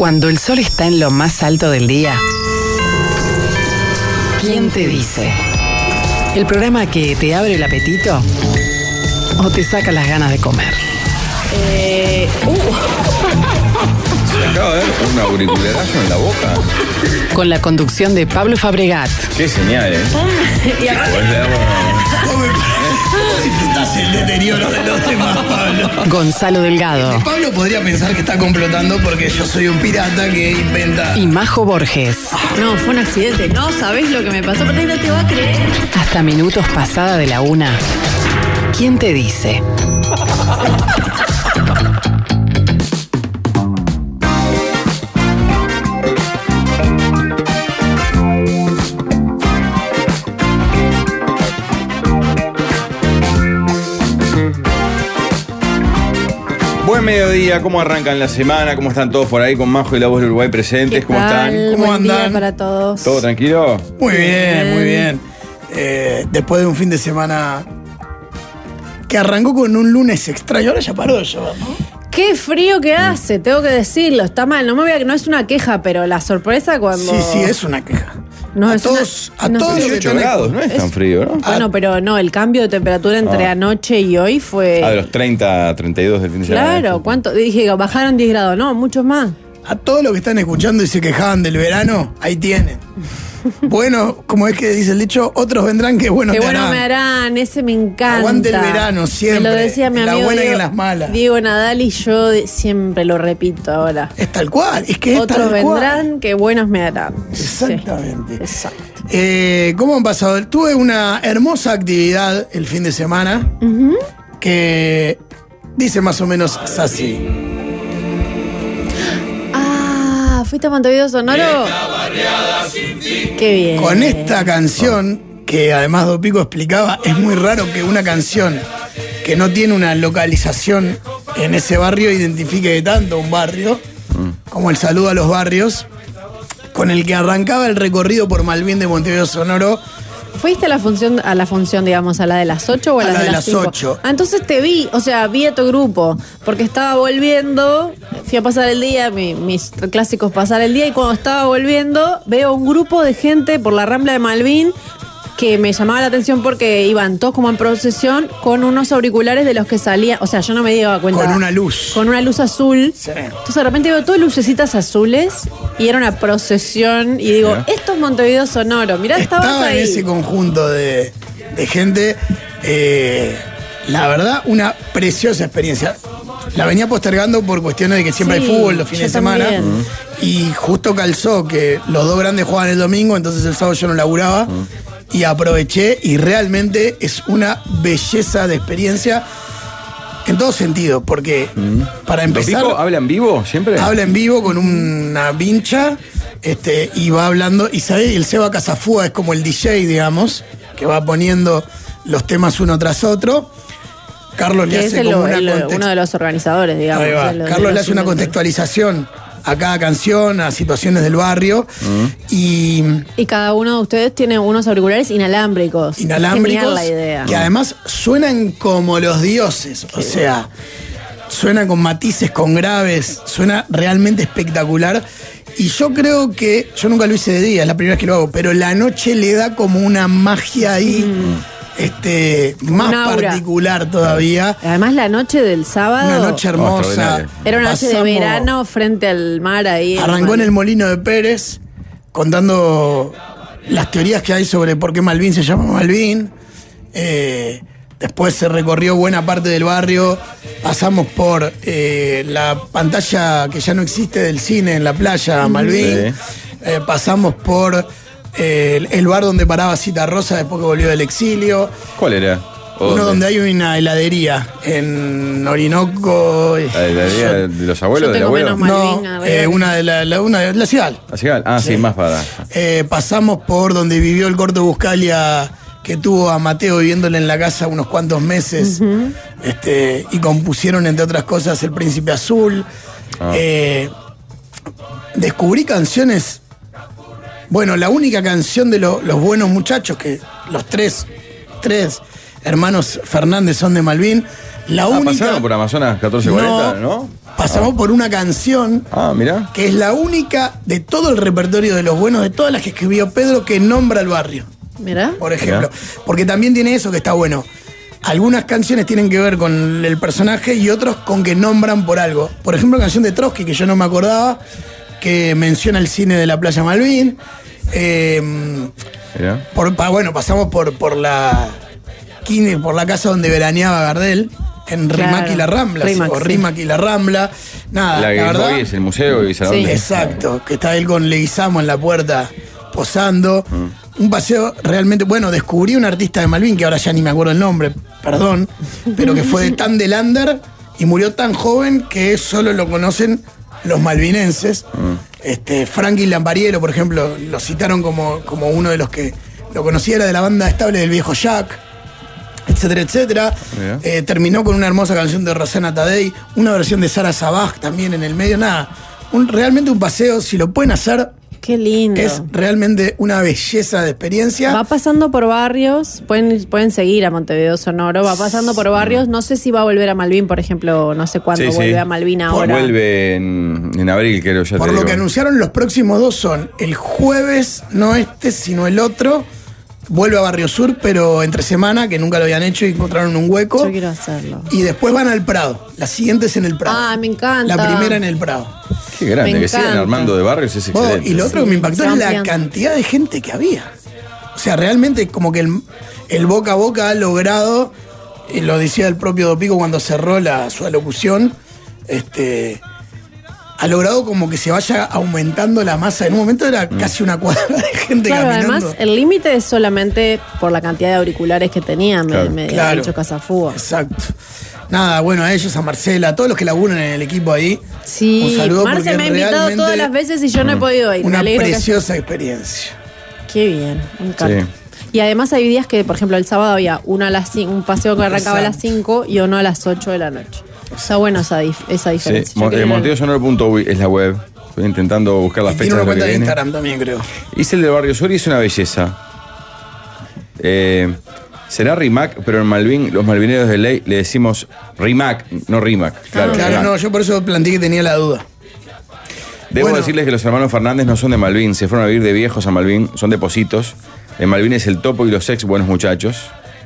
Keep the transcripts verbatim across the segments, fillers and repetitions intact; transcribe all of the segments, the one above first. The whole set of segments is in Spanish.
Cuando el sol está en lo más alto del día, ¿quién te dice? ¿El programa que te abre el apetito o te saca las ganas de comer? Eh, uh. Se acaba de ver un auricularazo en la boca. Con la conducción de Pablo Fabregat. Qué señal, ¿eh? Y aparte, Disfrutás el deterioro de los demás, Pablo. Gonzalo Delgado. Pablo podría pensar que está complotando porque yo soy un pirata que inventa. Y Majo Borges. no, fue un accidente. No sabés lo que me pasó, pero no te va a creer. Hasta minutos pasada de la una. ¿Quién te dice? Buen mediodía, ¿cómo arrancan la semana? ¿Cómo están todos por ahí con Majo y la voz de Uruguay presentes? ¿Cómo están? ¿Cómo Buen andan? día para todos. ¿Todo tranquilo? Muy bien, muy bien. Eh, después de un fin de semana que arrancó con un lunes extraño, ahora ya paró de llover, ¿no? Qué frío que hace, tengo que decirlo. Está mal, no me voy a, no es una queja, pero la sorpresa cuando. Sí, sí, es una queja. No, a es todos, una- a no todos sé. los que dieciocho están grados, no es tan es- frío, ¿no? Bueno, pero no, el cambio de temperatura entre Ah. anoche y hoy fue. Ah, de los treinta a treinta y dos del fin de semana. Claro, ¿cuánto? Dije, bajaron diez grados, no, muchos más. A todos los que están escuchando y se quejaban del verano, ahí tienen. Bueno, como es que dice el dicho, otros vendrán que bueno Qué te bueno harán. me harán, ese me encanta. Aguante el verano, siempre, Me lo decía mi en la amigo buena y en Diego, las malas. Diego Nadal, y yo de- siempre lo repito ahora. Es tal cual, es que es Otros tal vendrán cual. que buenos me harán. Exactamente. Sí, exacto. Eh, ¿Cómo han pasado? Tuve una hermosa actividad el fin de semana que dice más o menos así. Ah, ¿fuiste a Montevideo Sonoro? Qué bien. Con esta canción, que además Dopico explicaba, es muy raro que una canción que no tiene una localización en ese barrio identifique de tanto un barrio, como el saludo a los barrios, con el que arrancaba el recorrido por Malvin de Montevideo Sonoro. ¿Fuiste a la función, a la función, digamos, a la de las ocho o a, A la la de de las las cinco? ocho. Ah, entonces te vi, o sea, vi a tu grupo, porque estaba volviendo, fui a pasar el día, mi- mis clásicos pasar el día, y cuando estaba volviendo, veo un grupo de gente por la Rambla de Malvin que me llamaba la atención porque iban todos como en procesión con unos auriculares de los que salían, o sea, yo no me daba cuenta. Con una luz. Con una luz azul. Sí. Entonces de repente veo todas lucecitas azules y era una procesión y digo, Mirá. esto es Montevideo Sonoro, mirá, estabas Estaba ahí. en ese conjunto de, de gente. eh, la verdad, una preciosa experiencia. La venía postergando por cuestiones de que siempre Sí, hay fútbol los fines yo de semana. también. Y justo calzó que los dos grandes jugaban el domingo, entonces el sábado yo no laburaba. Y aproveché y realmente es una belleza de experiencia en todo sentido. Porque para empezar, ¿Dopico habla en vivo siempre? habla en vivo con una vincha este, y va hablando. Y sabe, el Seba Casafúa es como el D J, digamos, que va poniendo los temas uno tras otro. Carlos le Que es hace el- como una el- context- uno de los organizadores, digamos. Ahí va. de los- de Carlos le los hace una inventos. contextualización a cada canción, a situaciones del barrio. Y Y cada uno de ustedes tiene unos auriculares inalámbricos. inalámbricos Genial la idea. que además suenan como los dioses. O sea, suena con matices, con graves, suena realmente espectacular. Y yo creo que, yo nunca lo hice de día, es la primera vez que lo hago, pero la noche le da como una magia ahí, este, más Un aura. particular todavía. Además la noche del sábado Una noche hermosa. extraordinario. era una noche de Pasamos- verano frente al mar ahí. Arrancó en el Molino de Pérez, contando las teorías que hay sobre por qué Malvin se llama Malvin. Eh, después se recorrió buena parte del barrio. Pasamos por eh, la pantalla que ya no existe del cine en la playa Malvin. Sí. Eh, pasamos por eh, el, el bar donde paraba Cita Rosa después que volvió del exilio. ¿Cuál era? ¿O Uno dónde? donde hay una heladería en Orinoco. ¿La heladería de los abuelos, Yo del tengo abuelo? menos No, Malvin, arriba. eh, una de la, la- una de la ciudad. ¿Así? Ah, sí, más para... Eh, pasamos por donde vivió el Corto Buscalia, que tuvo a Mateo viviéndole en la casa unos cuantos meses, este, y compusieron, entre otras cosas, El Príncipe Azul. Ah. Eh, descubrí canciones. Bueno, la única canción de lo- los buenos muchachos, que los tres, tres hermanos Fernández son de Malvin. La Ah, única. pasaron por Amazonas catorce cuarenta, ¿no? pasamos Ah. por una canción Ah, mirá. que es la única de todo el repertorio de Los Buenos, de todas las que escribió Pedro, que nombra al barrio, Mirá. por ejemplo. Mirá. Porque también tiene eso que está bueno. Algunas canciones tienen que ver con el personaje y otros con que nombran por algo. Por ejemplo, canción de Trotsky, que yo no me acordaba, que menciona el cine de la Playa Malvin. Eh, Mirá. por, pa- bueno, pasamos por, por la quine- por la casa donde veraneaba Gardel, en Claro. Rimac y la Rambla, Rimac, o sí. Rimac y la Rambla. Nada, La la, que verdad. hoy es el museo y Salón Sí. de- Exacto, que está él con Leguizamo en la puerta posando. Un paseo realmente bueno. Descubrí un artista de Malvin, que ahora ya ni me acuerdo el nombre, perdón, pero que fue de tan del under y murió tan joven que solo lo conocen los malvinenses. Este, Frankie Lampariello, por ejemplo, lo citaron como, como uno de los que lo conocía, era de la banda estable del viejo Jack, etcétera, etcétera. Mira. Eh, terminó con una hermosa canción de Rosana Tadei, una versión de Sara Sabaj también en el medio. Nada, un, realmente un paseo, si lo pueden hacer, Qué lindo. es realmente una belleza de experiencia. Va pasando por barrios, pueden, pueden seguir a Montevideo Sonoro, va pasando por barrios, no sé si va a volver a Malvin, por ejemplo, no sé cuándo Sí, sí. vuelve a Malvin ahora. Vuelve en, en abril, creo, ya Por te lo digo. que anunciaron, los próximos dos son el jueves, no este, sino el otro. Vuelve a Barrio Sur, pero entre semana, que nunca lo habían hecho y encontraron un hueco. Yo quiero hacerlo. Y después van al Prado. La siguiente es en el Prado. Ah, me encanta. La primera en el Prado. Qué grande, Me que sigan encanta. armando de barrios es Oh, excelente. y lo otro que me impactó se es van la ampliando. cantidad de gente que había. O sea, realmente como que el, el boca a boca ha logrado, y lo decía el propio Dopico cuando cerró la, su alocución, este, ha logrado como que se vaya aumentando la masa. En un momento era casi una cuadra de gente Claro, caminando. además el límite es solamente por la cantidad de auriculares que tenía, me, Claro. me Claro. había dicho Casafúa. Exacto. Nada, bueno, a ellos, a Marcela, a todos los que laburan en el equipo ahí. Sí, un saludo Marce porque me ha invitado realmente todas las veces y yo no he podido ir. Me Una alegro que haya- preciosa experiencia. Qué bien, me encanta. Sí. Y además hay días que, por ejemplo, el sábado había uno a las cin- un paseo que arrancaba a las Exacto. cinco y uno a las ocho de la noche. Está bueno esa, dif- esa Sí, diferencia. Yo Mon- quiero eh, ir al- montevideo sonoro punto uy es la web. Estoy intentando buscar las Y tiene fechas una de lo que cuenta de viene. Instagram también, creo. Hice el de Barrio Sur y es una belleza. Eh, será Rimac, pero en Malvin, los malvineros de ley le decimos Rimac, no Rimac. Claro, Claro, Rimac. no, yo por eso planteé que tenía la duda. Debo Bueno. decirles que los hermanos Fernández no son de Malvin, se fueron a vivir de viejos a Malvin, son de Positos. En Malvin es el Topo y los ex buenos muchachos.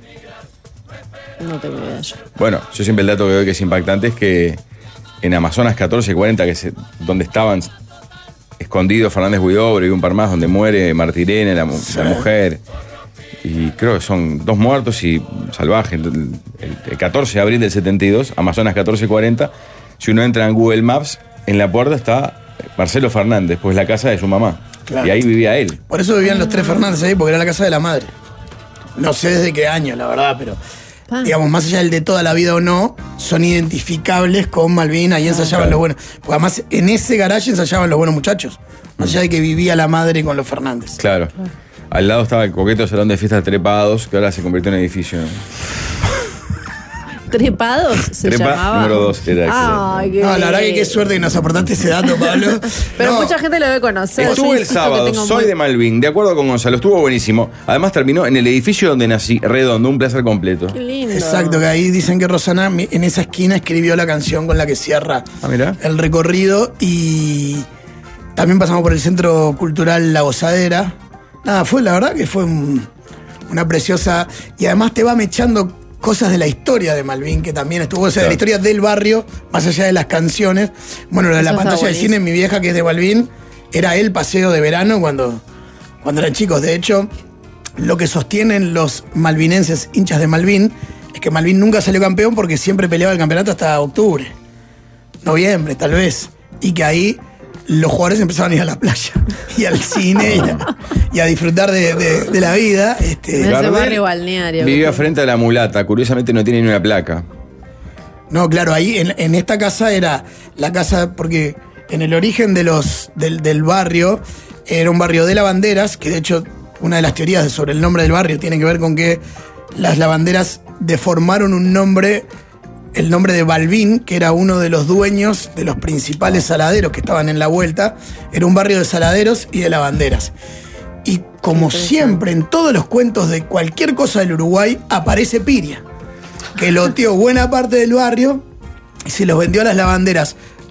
No tengo idea yo. Bueno, yo siempre el dato que doy que es impactante es que en Amazonas catorce cuarenta, que es donde estaban escondidos Fernández Huidobro y un par más, donde muere Martirena, la, mu- la mujer, y creo que son dos muertos y salvajes. El, el catorce de abril del setenta y dos, Amazonas catorce cuarenta, si uno entra en Google Maps, en la puerta está Marcelo Fernández, pues la casa de su mamá. Claro. Y ahí vivía él. Por eso vivían los tres Fernández ahí, porque era la casa de la madre. No sé desde qué año, la verdad, pero Pa. digamos, más allá del de toda la vida o no, son identificables con Malvin, ahí ensayaban los buenos. Porque además en ese garaje ensayaban los buenos muchachos. Más allá de que vivía la madre con los Fernández. Claro. Al lado estaba el coqueto salón de fiestas trepados, que ahora se convirtió en edificio. ¿Trepados se Trepa llamaba? número dos era Ay, qué No, la verdad que bien. qué suerte que nos aportaste ese dato, Pablo. Pero No, mucha gente lo debe conocer. Estuvo Yo el insisto que sábado, tengo soy muy- de Malvin, de acuerdo con Gonzalo, estuvo buenísimo. Además terminó en el edificio donde nací, redondo, un placer completo. Qué lindo. Exacto, que ahí dicen que Rosana mi- en esa esquina escribió la canción con la que cierra Ah, mirá. el recorrido y también pasamos por el Centro Cultural La Gozadera. Nada, fue la verdad que fue un- una preciosa. Y además te va mechando cosas de la historia de Malvin, que también estuvo, o sea, de la Claro. historia del barrio, más allá de las canciones. Bueno, lo de la Eso está pantalla de buenísimo. cine, mi vieja que es de Malvin, era el paseo de verano cuando, cuando eran chicos. De hecho, lo que sostienen los malvinenses hinchas de Malvin es que Malvin nunca salió campeón porque siempre peleaba el campeonato hasta octubre, noviembre tal vez, y que ahí los jugadores empezaban a ir a la playa y al cine y a, y a disfrutar de, de- de la vida. Este, Me hace Gardel barrio balneario. Vivía frente a la mulata, curiosamente no tiene ni una placa. No, claro, ahí en, en esta casa era la casa, porque en el origen de los, del, del barrio era un barrio de lavanderas, que de hecho una de las teorías sobre el nombre del barrio tiene que ver con que las lavanderas deformaron un nombre, el nombre de Balbín, que era uno de los dueños de los principales saladeros que estaban en la vuelta. Era un barrio de saladeros y de lavanderas. Y como siempre en todos los cuentos de cualquier cosa del Uruguay, aparece Piria, que loteó buena parte del barrio y se los vendió a las lavanderas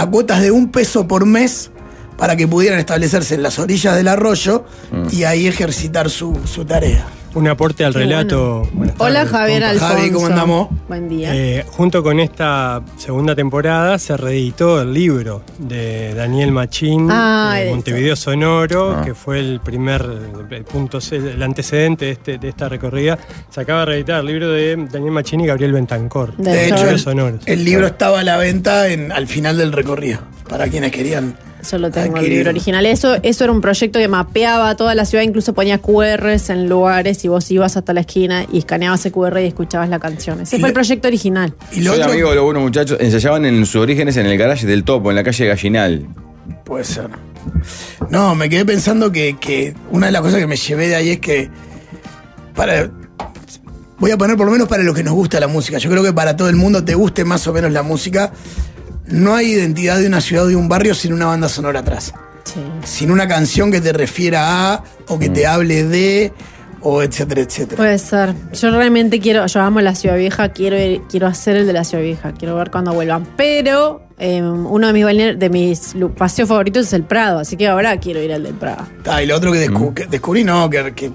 a cuotas de un peso por mes para que pudieran establecerse en las orillas del arroyo mm. y ahí ejercitar su, su tarea. Un aporte al Qué relato. Bueno. Hola Javier Alfonso. Javi, ¿cómo andamos? Buen día. Eh, junto con esta segunda temporada se reeditó el libro de Daniel Machín, ah, eh, Montevideo Sonoro, ah. que fue el primer el punto, el antecedente de, este, de esta recorrida. Se acaba de reeditar el libro de Daniel Machín y Gabriel Bentancor. De, de hecho, el, el libro estaba a la venta en, al final del recorrido, para quienes querían. Solo tengo el libro original. Eso, eso era un proyecto que mapeaba toda la ciudad, incluso ponía cu erres en lugares y vos ibas hasta la esquina y escaneabas ese cu erre y escuchabas la canción. Ese y fue lo, el proyecto original. Y los amigos, los buenos muchachos, ensayaban en sus orígenes en el garaje del Topo, en la calle Gallinal. Puede ser. No, me quedé pensando que, que una de las cosas que me llevé de ahí es que para voy a poner por lo menos para los que nos gusta la música. Yo creo que para todo el mundo, te guste más o menos la música, no hay identidad de una ciudad o de un barrio sin una banda sonora atrás. Sí. Sin una canción que te refiera a, o que mm. te hable de, o etcétera, etcétera. Puede ser. Yo realmente quiero, yo amo la Ciudad Vieja, quiero ir, quiero hacer el de la Ciudad Vieja, quiero ver cuando vuelvan. Pero eh, uno de mis, balnear, de mis paseos favoritos es el Prado, así que ahora quiero ir al del Prado. Ah, y lo otro que, descu- mm. que descubrí, no, que, que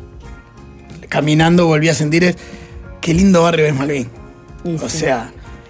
caminando volví a sentir es qué lindo barrio es Malvin. Y o sí. sea...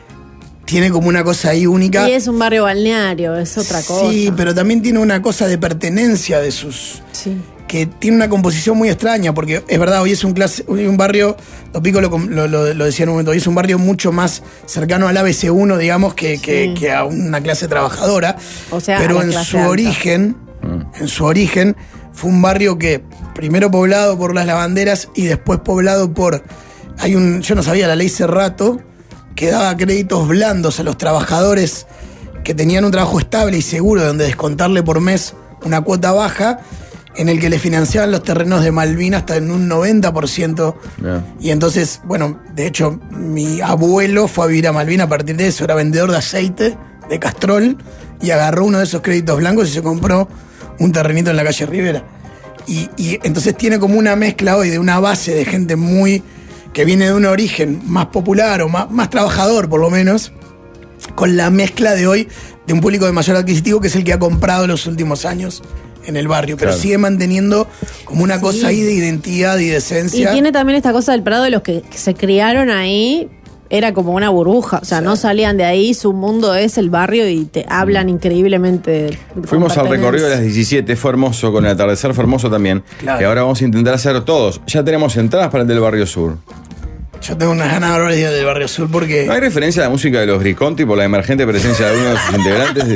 Tiene como una cosa ahí única. Y es un barrio balneario, es otra cosa. Sí, pero también tiene una cosa de pertenencia de sus... Sí. Que tiene una composición muy extraña, porque es verdad, hoy es un, clase, hoy un barrio, lo Pico lo, lo, lo, lo decía en un momento, hoy es un barrio mucho más cercano al A B C uno, digamos, que, que, sí. que a una clase trabajadora. O sea, pero en su alta. origen, mm. en su origen, fue un barrio que primero poblado por las lavanderas y después poblado por... Hay un, yo no sabía, la ley Cerrato, que daba créditos blandos a los trabajadores que tenían un trabajo estable y seguro, donde descontarle por mes una cuota baja, en el que le financiaban los terrenos de Malvin hasta en un noventa por ciento. Yeah. Y entonces, bueno, de hecho, mi abuelo fue a vivir a Malvin a partir de eso, era vendedor de aceite, de Castrol, y agarró uno de esos créditos blancos y se compró un terrenito en la calle Rivera. Y, y entonces tiene como una mezcla hoy de una base de gente muy... que viene de un origen más popular o más, más trabajador, por lo menos, con la mezcla de hoy de un público de mayor adquisitivo, que es el que ha comprado los últimos años en el barrio, pero claro. sigue manteniendo como una sí. cosa ahí de identidad y de esencia. Y tiene también esta cosa del Prado de los que, que se criaron ahí, era como una burbuja, o sea, sí. no salían de ahí, su mundo es el barrio y te hablan increíblemente. Fuimos al recorrido de las diecisiete, fue hermoso, con el atardecer fue hermoso también, claro. que ahora vamos a intentar hacer todos. Ya tenemos entradas para el del Barrio Sur. Yo tengo unas ganas ahora del Barrio Sur porque... ¿No hay referencia a la música de los Visconti por la emergente presencia de uno de sus integrantes?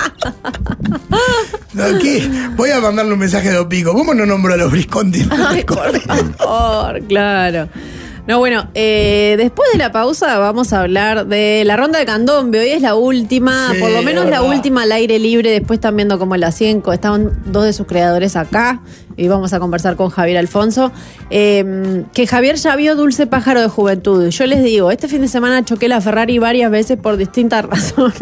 No, ¿qué? Voy a mandarle un mensaje de Opico. ¿Cómo no nombro a los Visconti? Ay, por favor, claro. No, bueno, eh, después de la pausa vamos a hablar de la ronda de Candombe. Hoy es la última, sí, por lo menos la última al aire libre. Después están viendo cómo la siguen. Estaban dos de sus creadores acá y vamos a conversar con Javier Alfonso. Eh, que Javier ya vio Dulce Pájaro de Juventud. Yo les digo, este fin de semana choqué la Ferrari varias veces por distintas razones.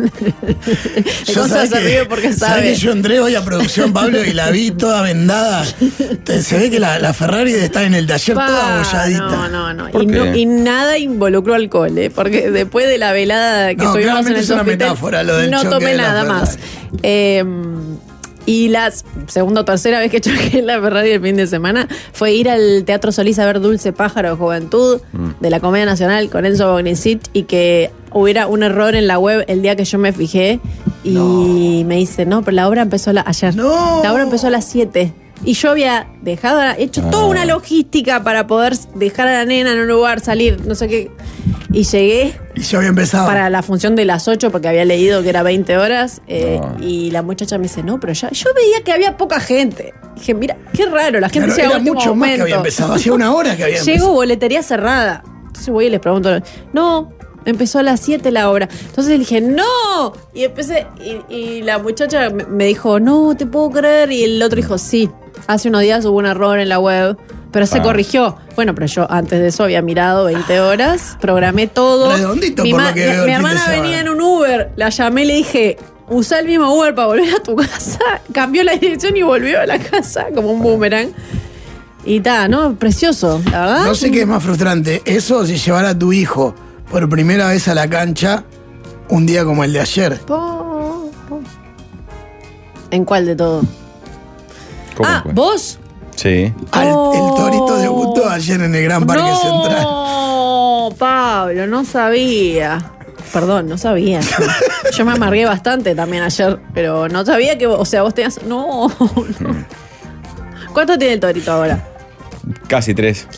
Cosas se ríe porque sabe. ¿Sabes que yo entré hoy a producción, Pablo, y la vi toda vendada? Se ve que la, la Ferrari está en el taller pa, toda bolladita. No, no, no. Y, no, y nada involucró alcohol, ¿eh? Porque después de la velada que no, tuvimos en el es una hospital, metáfora, lo del no choque tomé de la nada Ferrari. más. Eh, y la segunda o tercera vez que choqué la Ferrari el fin de semana fue ir al Teatro Solís a ver Dulce Pájaro de Juventud mm. de la Comedia Nacional con Enzo Bognicit y que hubiera un error en la web el día que yo me fijé y no. me dice, no, pero la obra empezó a la, ayer. No. La obra empezó a las siete. Y yo había dejado, hecho ah. toda una logística para poder dejar a la nena en un lugar, salir, no sé qué. Y llegué. Y yo había empezado. Para la función de las ocho, porque había leído que era veinte horas. Eh, no. Y la muchacha me dice, no, pero ya. Yo veía que había poca gente. Dije, mira, qué raro, la gente llega a último mucho momento. Más que había empezado. Hacía una hora que había empezado. Llego, boletería cerrada. Entonces voy y les pregunto, no. Empezó a las siete la obra. Entonces le dije, ¡no! Y empecé, y, y la muchacha me dijo, no, te puedo creer. Y el otro dijo, sí, hace unos días hubo un error en la web, pero se ah. corrigió. Bueno, pero yo antes de eso había mirado veinte horas, programé todo. Redondito mi por ma- lo que veo Mi el hermana fin de venía en un Uber, la llamé y le dije, usá el mismo Uber para volver a tu casa. Cambió la dirección y volvió a la casa como un boomerang. Y ta, ¿no? Precioso, la verdad. No sé qué es más frustrante, eso o si llevar a tu hijo por primera vez a la cancha un día como el de ayer. Po, po. ¿En cuál de todo? ¿Cómo Ah, fue? ¿vos? Sí. Al- Oh. El Torito debutó ayer en el Gran Parque Central. No, Pablo, no sabía. Perdón, no sabía. Yo me amargué bastante también ayer, pero no sabía que, vos- o sea, vos tenías... No, no. ¿Cuánto tiene el Torito ahora? Casi tres.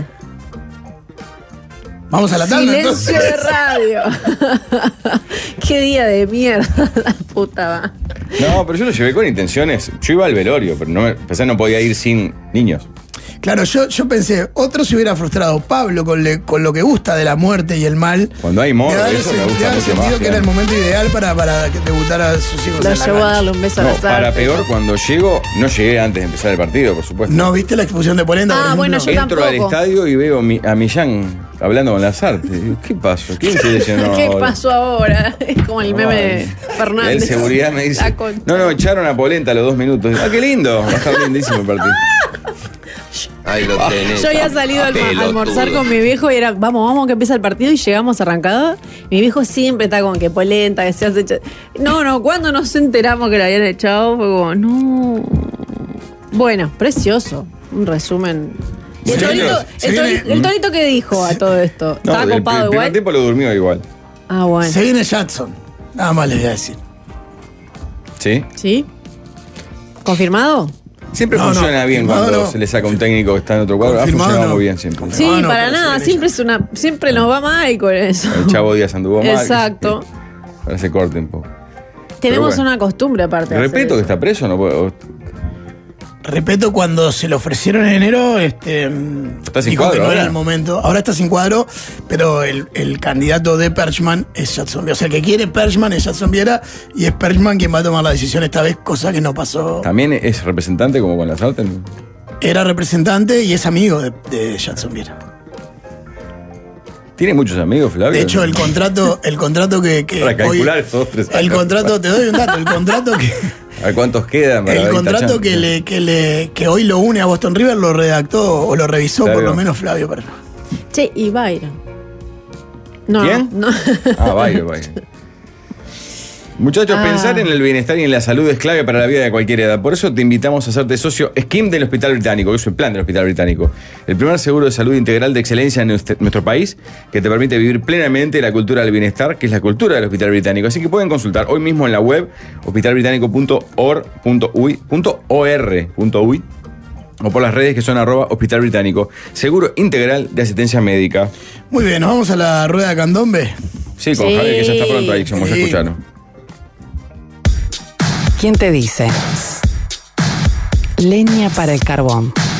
Vamos a la tanda Silencio entonces. de radio. Qué día de mierda, la puta va. No, pero yo lo llevé con intenciones. Yo iba al velorio, pero no me, pensé no podía ir sin niños. Claro, yo, yo pensé, otro se hubiera frustrado. Pablo, con, le- con lo que gusta de la muerte y el mal. Cuando hay morbo, le da el eso me sen- gusta le da el mucho sentido más, que era el claro. momento ideal para, para que debutara a sus hijos. Lo en la llevó a cancha. darle un beso a No, la para sarta. peor, cuando llego, no llegué antes de empezar el partido, por supuesto. ¿No viste la expulsión de Polenta? Ah, por bueno, ejemplo? yo Entro al tampoco. estadio y veo mi- a Millán hablando con Lazarte. Digo, ¿qué pasó? ¿Quién se lesionó ¿Qué ahora? pasó ahora? Es como el meme de Ay. Fernández. El seguridad me dice, La concha. no, no, echaron a Polenta a los dos minutos. Ah, qué lindo, va a estar lindísimo el partido. Ahí lo tenés. Yo había salido a alm- a Pelotudo. almorzar con mi viejo y era, vamos, vamos que empieza el partido y llegamos arrancado. Mi viejo siempre está como que polenta, que se hace echar. No, no, cuando nos enteramos que lo habían echado, fue como, no. Bueno, precioso. Un resumen. ¿Y el Se torito, viene- se el, viene- tori- el torito qué dijo a todo esto? No, ¿Estaba el, el copado primer igual? tiempo lo durmió igual. Ah, bueno. Se viene Jackson. Nada más les voy a decir. ¿Sí? ¿Sí? ¿Confirmado? Siempre No, no, funciona bien confirmado cuando no. se le saca un técnico que está en otro cuadro. Ha Confirmado funcionado no. muy bien siempre. Sí, No, no, para pero se nada. viene Siempre es una, siempre nos va mal con eso. El Chavo Díaz anduvo mal. Exacto. Para se corte un poco. Tenemos bueno. una costumbre aparte. de hacer Respeto que eso. está preso, no puedo. Repeto, cuando se lo ofrecieron en enero, este, Está sin dijo cuadro que no ahora. era el momento. Ahora está sin cuadro, pero el, el candidato de Perchman es Jadson Viera. O sea, el que quiere Perchman es Jadson Viera y es Perchman quien va a tomar la decisión esta vez, cosa que no pasó. También es representante como con las artes. Era representante y es amigo de, de Jadson Viera. Tiene muchos amigos, Flavio. De hecho, el contrato, el contrato que, que Para calcular hoy- esos tres el años. contrato, te doy un dato, el contrato que A ver cuántos quedan. para el ver contrato esta que chance. le, que le que hoy lo une a Boston River lo redactó o lo revisó por Flavio. lo menos Flavio Perchman. Che, y Byron. No, ¿Quién? no. Ah, vaya, vaya. Muchachos, Ah. pensar en el bienestar y en la salud es clave para la vida de cualquier edad. Por eso te invitamos a hacerte socio Schim del Hospital Británico, que es el plan del Hospital Británico. El primer seguro de salud integral de excelencia en nuestro nuestro país, que te permite vivir plenamente la cultura del bienestar, que es la cultura del Hospital Británico. Así que pueden consultar hoy mismo en la web hospital británico punto org punto uy o por las redes que son arroba Hospital Británico. Seguro integral de asistencia médica. Muy bien, nos vamos a la rueda de candombe. Sí, con Sí. Javier, que ya está pronto ahí, como ya Sí. escucharon. ¿Quién te dice? Leña para el carbón.